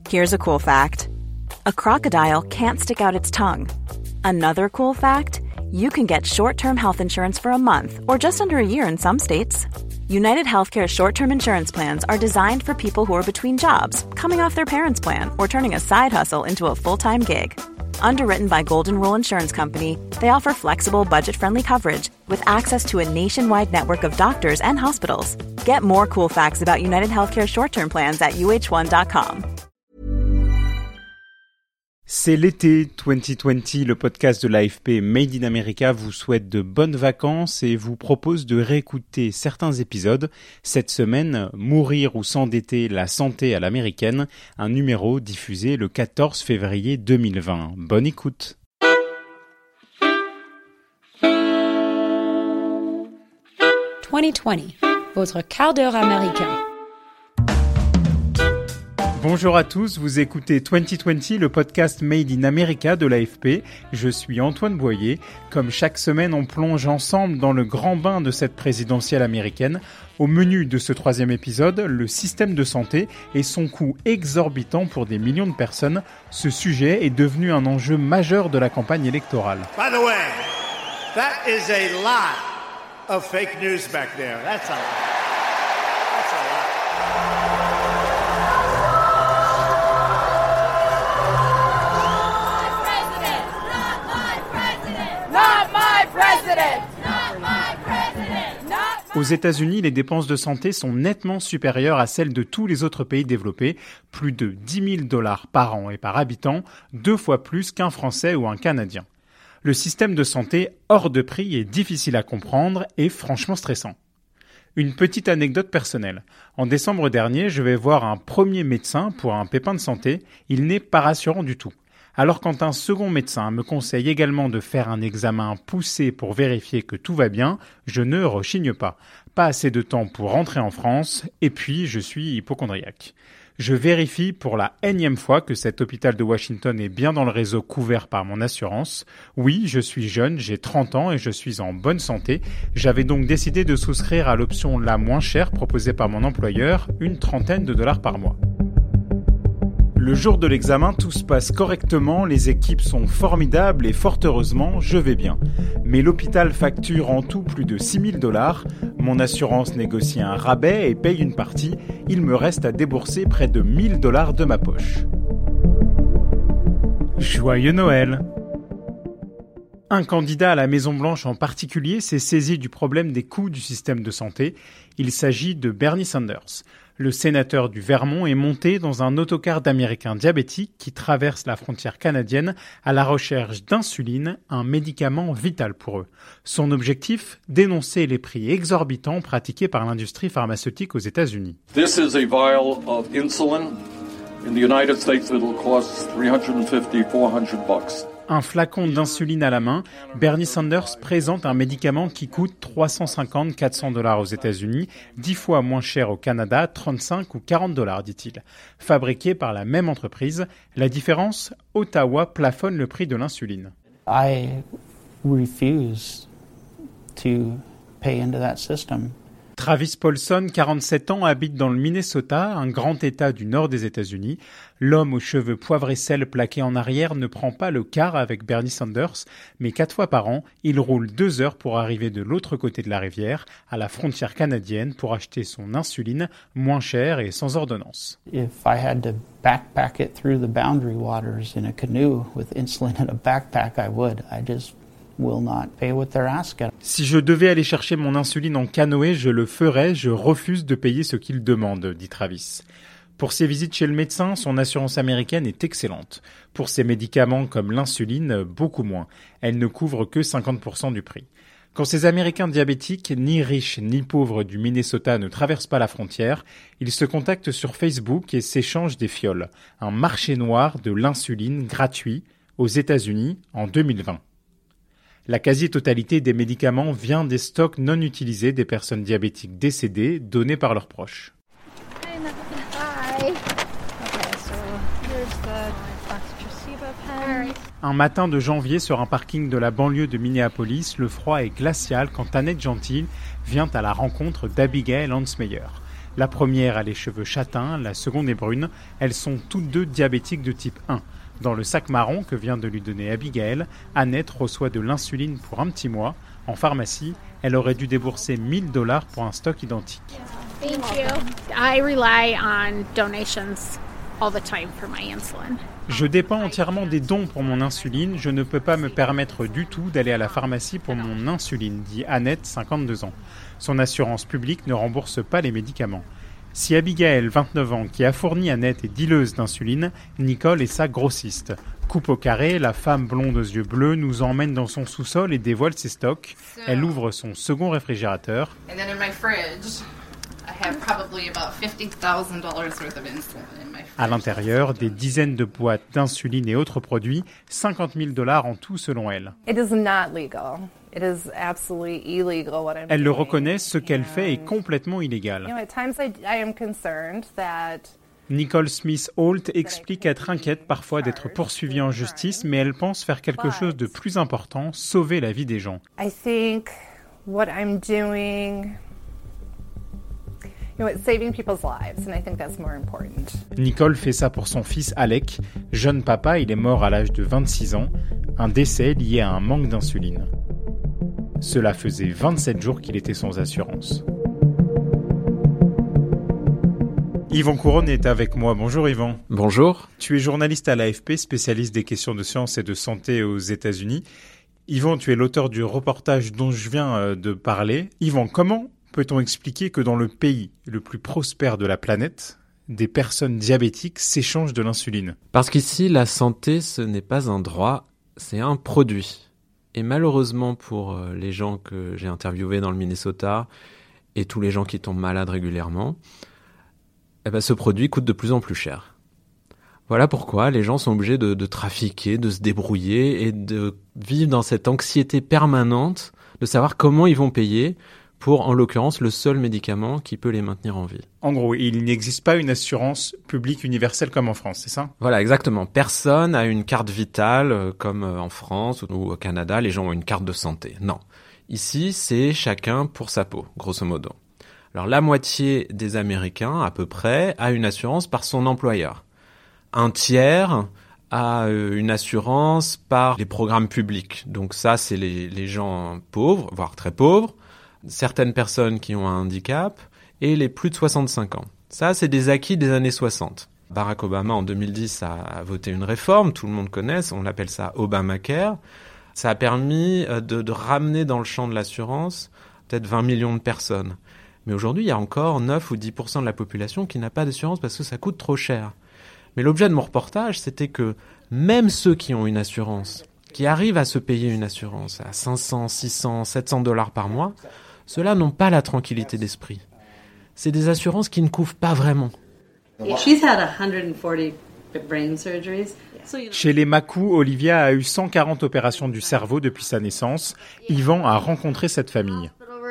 Here's a cool fact. A crocodile can't stick out its tongue. Another cool fact, you can get short-term health insurance for a month or just under a year in some states. United Healthcare short-term insurance plans are designed for people who are between jobs, coming off their parents' plan, or turning a side hustle into a full-time gig. Underwritten by Golden Rule Insurance Company, they offer flexible, budget-friendly coverage with access to a nationwide network of doctors and hospitals. Get more cool facts about United Healthcare short-term plans at uh1.com. C'est l'été 2020, le podcast de l'AFP Made in America vous souhaite de bonnes vacances et vous propose de réécouter certains épisodes. Cette semaine, Mourir ou s'endetter, la santé à l'américaine, un numéro diffusé le 14 février 2020. Bonne écoute. « 2020, votre quart d'heure américain. Bonjour à tous, vous écoutez 2020, le podcast Made in America de l'AFP. Je suis Antoine Boyer. Comme chaque semaine, on plonge ensemble dans le grand bain de cette présidentielle américaine. Au menu de ce troisième épisode, le système de santé et son coût exorbitant pour des millions de personnes. Ce sujet est devenu un enjeu majeur de la campagne électorale. By the way, that is a lot of fake news back there. That's a lot. Aux États-Unis, les dépenses de santé sont nettement supérieures à celles de tous les autres pays développés, plus de $10 000 par an et par habitant, 2 fois plus qu'un Français ou un Canadien. Le système de santé hors de prix est difficile à comprendre et franchement stressant. Une petite anecdote personnelle. En décembre dernier, je vais voir un premier médecin pour un pépin de santé. Il n'est pas rassurant du tout. Alors quand un second médecin me conseille également de faire un examen poussé pour vérifier que tout va bien, je ne rechigne pas. Pas assez de temps pour rentrer en France, et puis je suis hypocondriaque. Je vérifie pour la énième fois que cet hôpital de Washington est bien dans le réseau couvert par mon assurance. Oui, je suis jeune, j'ai 30 ans et je suis en bonne santé. J'avais donc décidé de souscrire à l'option la moins chère proposée par mon employeur, une $30 par mois. Le jour de l'examen, tout se passe correctement, les équipes sont formidables et fort heureusement, je vais bien. Mais l'hôpital facture en tout plus de $6 000. Mon assurance négocie un rabais et paye une partie. Il me reste à débourser près de $1 000 de ma poche. Joyeux Noël! Un candidat à la Maison-Blanche en particulier s'est saisi du problème des coûts du système de santé. Il s'agit de Bernie Sanders. Le sénateur du Vermont est monté dans un autocar d'Américains diabétiques qui traverse la frontière canadienne à la recherche d'insuline, un médicament vital pour eux. Son objectif, dénoncer les prix exorbitants pratiqués par l'industrie pharmaceutique aux États-Unis. This is a vial of insulin. In the United States, it will cost $350-400. Un flacon d'insuline à la main, Bernie Sanders présente un médicament qui coûte $350-400 aux États-Unis, 10 fois moins cher au Canada, 35 ou $40, dit-il. Fabriqué par la même entreprise, la différence, Ottawa plafonne le prix de l'insuline. I refuse to pay into that system. Travis Paulson, 47 ans, habite dans le Minnesota, un grand état du nord des États-Unis. L'homme aux cheveux poivre et sel plaqués en arrière ne prend pas le quart avec Bernie Sanders, mais 4 fois par an, il roule 2 heures pour arriver de l'autre côté de la rivière, à la frontière canadienne, pour acheter son insuline moins chère et sans ordonnance. If I had to backpack it through the boundary waters in a canoe with insulin in a backpack, I would. I just will not pay what they're asking. Si je devais aller chercher mon insuline en canoë, je le ferais, je refuse de payer ce qu'ils demandent, dit Travis. Pour ses visites chez le médecin, son assurance américaine est excellente. Pour ses médicaments comme l'insuline, beaucoup moins. Elle ne couvre que 50% du prix. Quand ces Américains diabétiques, ni riches ni pauvres du Minnesota ne traversent pas la frontière, ils se contactent sur Facebook et s'échangent des fioles. Un marché noir de l'insuline gratuit aux États-Unis en 2020. La quasi-totalité des médicaments vient des stocks non utilisés des personnes diabétiques décédées donnés par leurs proches. Un matin de janvier sur un parking de la banlieue de Minneapolis, le froid est glacial quand Annette Gentil vient à la rencontre d'Abigail Hansmeyer. La première a les cheveux châtains, la seconde est brune. Elles sont toutes deux diabétiques de type 1. Dans le sac marron que vient de lui donner Abigail, Annette reçoit de l'insuline pour un petit mois. En pharmacie, elle aurait dû débourser $1,000 pour un stock identique. Thank you. I rely on donations all the time for my insulin. Je dépends entièrement des dons pour mon insuline. Je ne peux pas me permettre du tout d'aller à la pharmacie pour mon insuline, dit Annette, 52 ans. Son assurance publique ne rembourse pas les médicaments. Si Abigail, 29 ans, qui a fourni Annette, est dealeuse d'insuline, Nicole est sa grossiste. Coupe au carré, la femme blonde aux yeux bleus nous emmène dans son sous-sol et dévoile ses stocks. Elle ouvre son second réfrigérateur. And then in my fridge, I have probably about $50,000 worth of insulin in my fridge. À l'intérieur, des dizaines de boîtes d'insuline et autres produits, $50,000 en tout selon elle. It is not legal. It is absolutely illegal what I'm Elle le doing. reconnaît, ce qu'elle fait est complètement illégal. You know, at times I am concerned that Nicole Smith-Holt explique être inquiète parfois d'être poursuivie en justice, mais elle pense faire quelque chose de plus important, sauver la vie des gens. I think what I'm doing, you know, it's saving people's lives, and I think that's more important. Nicole fait ça pour son fils Alec. Jeune papa, il est mort à l'âge de 26 ans. Un décès lié à un manque d'insuline. Cela faisait 27 jours qu'il était sans assurance. Yvan Couronne est avec moi. Bonjour Yvan. Bonjour. Tu es journaliste à l'AFP, spécialiste des questions de science et de santé aux États-Unis. Yvan, tu es l'auteur du reportage dont je viens de parler. Yvan, comment peut-on expliquer que dans le pays le plus prospère de la planète, des personnes diabétiques s'échangent de l'insuline ? Parce qu'ici, la santé, ce n'est pas un droit, c'est un produit. Et malheureusement pour les gens que j'ai interviewés dans le Minnesota et tous les gens qui tombent malades régulièrement, ce produit coûte de plus en plus cher. Voilà pourquoi les gens sont obligés de trafiquer, de se débrouiller et de vivre dans cette anxiété permanente de savoir comment ils vont payer pour, en l'occurrence, le seul médicament qui peut les maintenir en vie. En gros, il n'existe pas une assurance publique universelle comme en France, c'est ça ? Voilà, exactement. Personne n'a une carte vitale comme en France ou au Canada, les gens ont une carte de santé. Non. Ici, c'est chacun pour sa peau, grosso modo. Alors, la moitié des Américains, à peu près, a une assurance par son employeur. Un tiers a une assurance par les programmes publics. Donc ça, c'est les gens pauvres, voire très pauvres. Certaines personnes qui ont un handicap et les plus de 65 ans. Ça, c'est des acquis des années 60. Barack Obama, en 2010, a voté une réforme, tout le monde connaît, on l'appelle ça Obamacare. Ça a permis de ramener dans le champ de l'assurance peut-être 20 millions de personnes. Mais aujourd'hui, il y a encore 9 ou 10% de la population qui n'a pas d'assurance parce que ça coûte trop cher. Mais l'objet de mon reportage, c'était que même ceux qui ont une assurance, qui arrivent à se payer une assurance à 500, 600, $700 par mois, ceux-là n'ont pas la tranquillité d'esprit. C'est des assurances qui ne couvrent pas vraiment. She's had 140 brain surgeries. Chez les Macou, Olivia a eu 140 opérations du cerveau depuis sa naissance. Yvan a rencontré cette famille.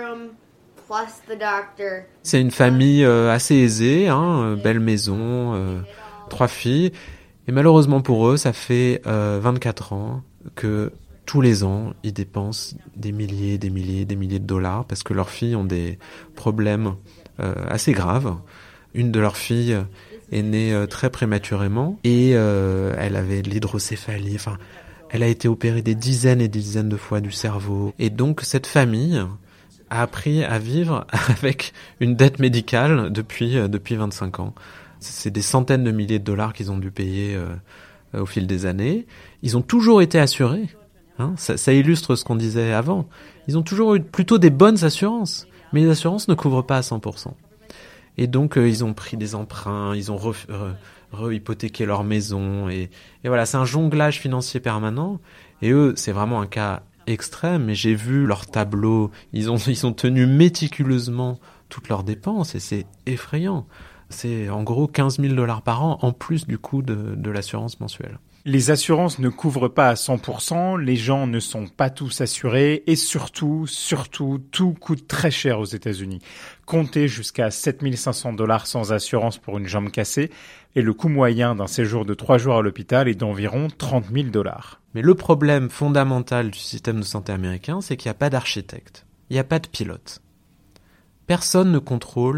C'est une famille assez aisée, belle maison, 3 filles. Et malheureusement pour eux, ça fait 24 ans que tous les ans, ils dépensent des milliers de dollars parce que leurs filles ont des problèmes assez graves. Une de leurs filles est née très prématurément et elle avait de l'hydrocéphalie. Enfin, elle a été opérée des dizaines et des dizaines de fois du cerveau. Et donc, cette famille a appris à vivre avec une dette médicale depuis 25 ans. C'est des centaines de milliers de dollars qu'ils ont dû payer au fil des années. Ils ont toujours été assurés. Ça illustre ce qu'on disait avant. Ils ont toujours eu plutôt des bonnes assurances, mais les assurances ne couvrent pas à 100%. Et donc, ils ont pris des emprunts, ils ont rehypothéqué leur maison. Et voilà, c'est un jonglage financier permanent. Et eux, c'est vraiment un cas extrême. Mais j'ai vu leur tableau. Ils ont tenu méticuleusement toutes leurs dépenses et c'est effrayant. C'est en gros $15,000 par an en plus du coût de l'assurance mensuelle. Les assurances ne couvrent pas à 100%, les gens ne sont pas tous assurés et surtout, tout coûte très cher aux États-Unis. Comptez jusqu'à $7,500 sans assurance pour une jambe cassée et le coût moyen d'un séjour de 3 jours à l'hôpital est d'environ $30,000. Mais le problème fondamental du système de santé américain, c'est qu'il n'y a pas d'architecte, il n'y a pas de pilote. Personne ne contrôle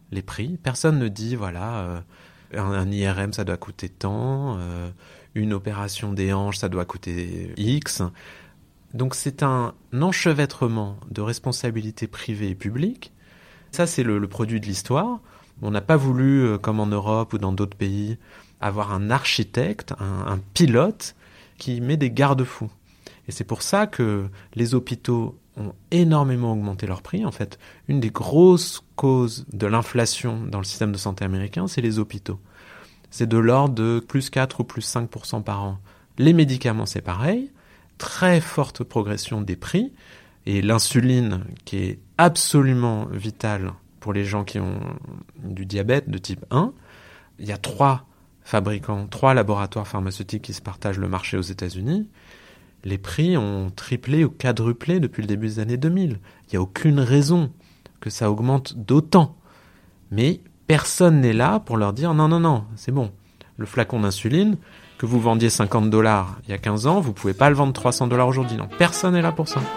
les prix. Personne ne dit, un IRM, ça doit coûter tant, une opération des hanches, ça doit coûter X. Donc c'est un enchevêtrement de responsabilités privées et publiques. Ça, c'est le produit de l'histoire. On n'a pas voulu, comme en Europe ou dans d'autres pays, avoir un architecte, un pilote qui met des garde-fous. Et c'est pour ça que les hôpitaux ont énormément augmenté leurs prix. En fait, une des grosses causes de l'inflation dans le système de santé américain, c'est les hôpitaux. C'est de l'ordre de plus 4 ou plus 5% par an. Les médicaments, c'est pareil. Très forte progression des prix. Et l'insuline, qui est absolument vitale pour les gens qui ont du diabète de type 1, il y a 3 laboratoires pharmaceutiques qui se partagent le marché aux États-Unis. Les prix ont triplé ou quadruplé depuis le début des années 2000. Il n'y a aucune raison que ça augmente d'autant. Mais personne n'est là pour leur dire non, c'est bon. Le flacon d'insuline, que vous vendiez $50 il y a 15 ans, vous ne pouvez pas le vendre $300 aujourd'hui. Non, personne n'est là pour ça.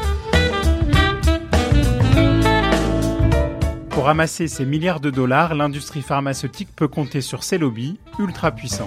Pour ramasser ces milliards de dollars, l'industrie pharmaceutique peut compter sur ses lobbies ultra puissants.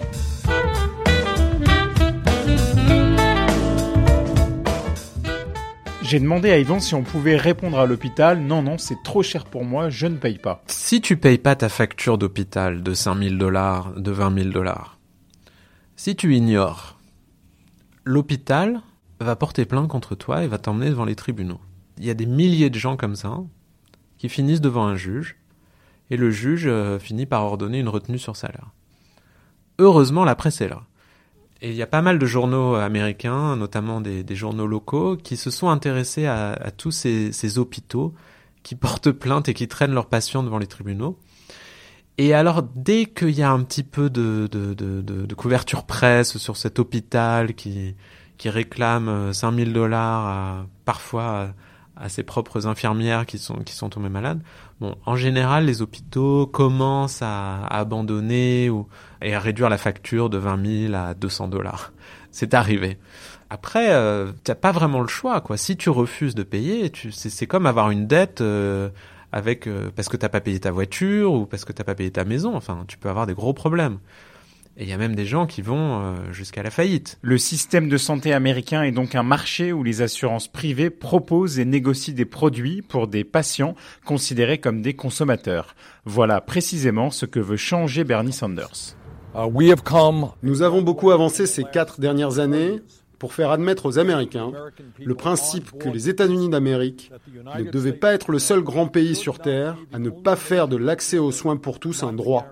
J'ai demandé à Yvon si on pouvait répondre à l'hôpital. Non, c'est trop cher pour moi, je ne paye pas. Si tu payes pas ta facture d'hôpital de $5 000, de $20 000, si tu ignores, l'hôpital va porter plainte contre toi et va t'emmener devant les tribunaux. Il y a des milliers de gens comme ça qui finissent devant un juge et le juge finit par ordonner une retenue sur salaire. Heureusement, la presse est là. Et il y a pas mal de journaux américains, notamment des journaux locaux, qui se sont intéressés à tous ces hôpitaux qui portent plainte et qui traînent leurs patients devant les tribunaux. Et alors, dès qu'il y a un petit peu de couverture presse sur cet hôpital qui réclame $5 000 parfois à ses propres infirmières qui sont tombées malades, en général, les hôpitaux commencent à abandonner et à réduire la facture de $20 000 à $200. C'est arrivé. Après, t'as pas vraiment le choix, quoi. Si tu refuses de payer, c'est comme avoir une dette parce que t'as pas payé ta voiture ou parce que t'as pas payé ta maison. Enfin, tu peux avoir des gros problèmes. Et il y a même des gens qui vont jusqu'à la faillite. Le système de santé américain est donc un marché où les assurances privées proposent et négocient des produits pour des patients considérés comme des consommateurs. Voilà précisément ce que veut changer Bernie Sanders. Nous avons beaucoup avancé ces 4 dernières années pour faire admettre aux Américains le principe que les États-Unis d'Amérique ne devaient pas être le seul grand pays sur Terre à ne pas faire de l'accès aux soins pour tous un droit.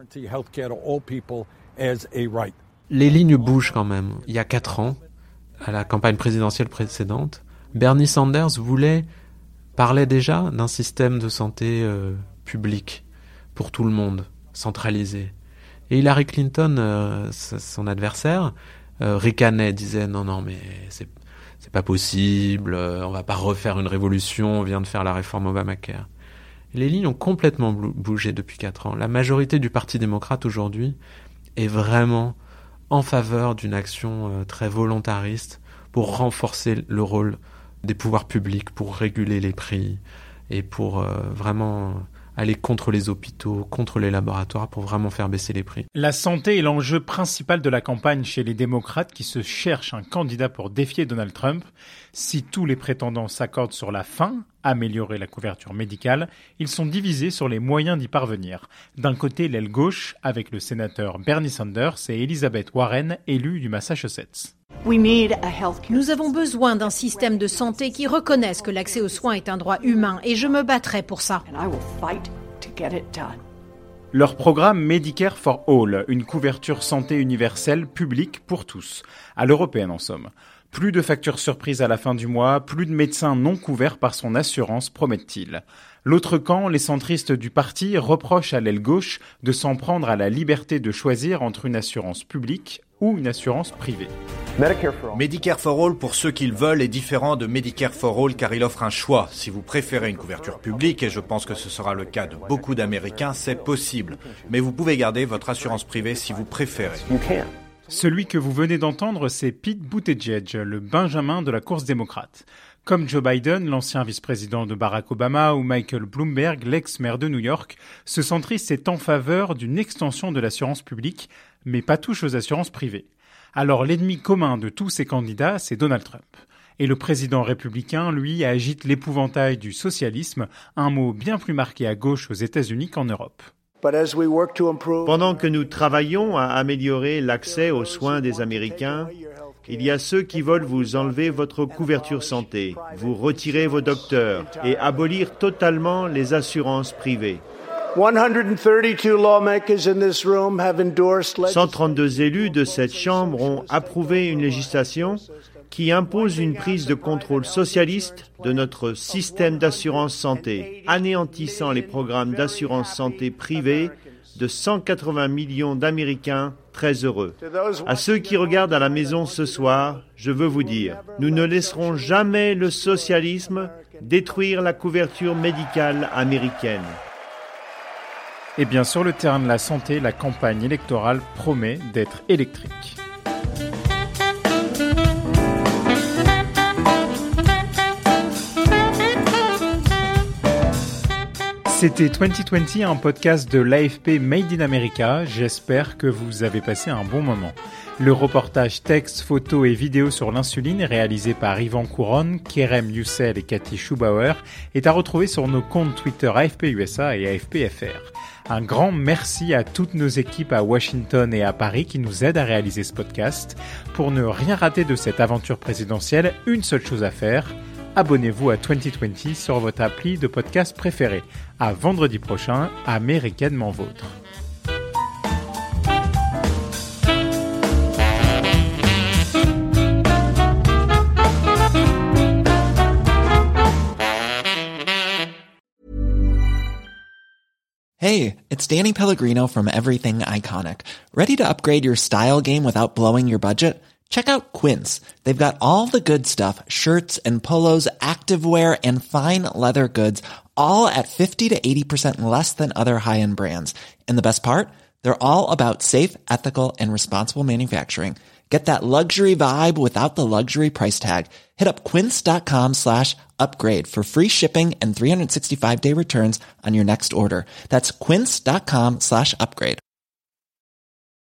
Les lignes bougent quand même. Il y a 4 ans, à la campagne présidentielle précédente, Bernie Sanders parlait déjà d'un système de santé public pour tout le monde, centralisé. Et Hillary Clinton, son adversaire, ricanait, disait non mais c'est pas possible, on va pas refaire une révolution, on vient de faire la réforme Obamacare. Les lignes ont complètement bougé depuis 4 ans. La majorité du Parti démocrate aujourd'hui est vraiment en faveur d'une action très volontariste pour renforcer le rôle des pouvoirs publics, pour réguler les prix et pour vraiment aller contre les hôpitaux, contre les laboratoires, pour vraiment faire baisser les prix. La santé est l'enjeu principal de la campagne chez les démocrates qui se cherchent un candidat pour défier Donald Trump. Si tous les prétendants s'accordent sur la fin, améliorer la couverture médicale, ils sont divisés sur les moyens d'y parvenir. D'un côté, l'aile gauche, avec le sénateur Bernie Sanders et Elizabeth Warren, élue du Massachusetts. Nous avons besoin d'un système de santé qui reconnaisse que l'accès aux soins est un droit humain et je me battrai pour ça. Leur programme Medicare for All, une couverture santé universelle publique pour tous, à l'européenne en somme. Plus de factures surprises à la fin du mois, plus de médecins non couverts par son assurance, promettent-ils. L'autre camp, les centristes du parti, reprochent à l'aile gauche de s'en prendre à la liberté de choisir entre une assurance publique ou une assurance privée. Medicare for All, pour ceux qui le veulent, est différent de Medicare for All car il offre un choix. Si vous préférez une couverture publique, et je pense que ce sera le cas de beaucoup d'Américains, c'est possible. Mais vous pouvez garder votre assurance privée si vous préférez. Celui que vous venez d'entendre, c'est Pete Buttigieg, le Benjamin de la course démocrate. Comme Joe Biden, l'ancien vice-président de Barack Obama, ou Michael Bloomberg, l'ex-maire de New York, ce centriste est en faveur d'une extension de l'assurance publique, mais pas touche aux assurances privées. Alors l'ennemi commun de tous ces candidats, c'est Donald Trump. Et le président républicain, lui, agite l'épouvantail du socialisme, un mot bien plus marqué à gauche aux États-Unis qu'en Europe. Pendant que nous travaillons à améliorer l'accès aux soins des Américains, il y a ceux qui veulent vous enlever votre couverture santé, vous retirer vos docteurs et abolir totalement les assurances privées. 132 élus de cette Chambre ont approuvé une législation qui impose une prise de contrôle socialiste de notre système d'assurance santé, anéantissant les programmes d'assurance santé privés de 180 millions d'Américains très heureux. À ceux qui regardent à la maison ce soir, je veux vous dire, nous ne laisserons jamais le socialisme détruire la couverture médicale américaine. Et bien sur le terrain de la santé, la campagne électorale promet d'être électrique. C'était 2020, un podcast de l'AFP Made in America. J'espère que vous avez passé un bon moment. Le reportage texte, photos et vidéos sur l'insuline, réalisé par Yvan Couronne, Kerem Youssel et Cathy Schubauer, est à retrouver sur nos comptes Twitter AFP USA et AFPFR. Un grand merci à toutes nos équipes à Washington et à Paris qui nous aident à réaliser ce podcast. Pour ne rien rater de cette aventure présidentielle, une seule chose à faire, abonnez-vous à 2020 sur votre appli de podcast préféré. À vendredi prochain, américanement vôtre. Hey, it's Danny Pellegrino from Everything Iconic. Ready to upgrade your style game without blowing your budget? Check out Quince. They've got all the good stuff, shirts and polos, activewear, and fine leather goods, all at 50 to 80% less than other high-end brands. And the best part? They're all about safe, ethical, and responsible manufacturing. Get that luxury vibe without the luxury price tag. Hit up quince.com/upgrade for free shipping and 365-day returns on your next order. That's quince.com/upgrade.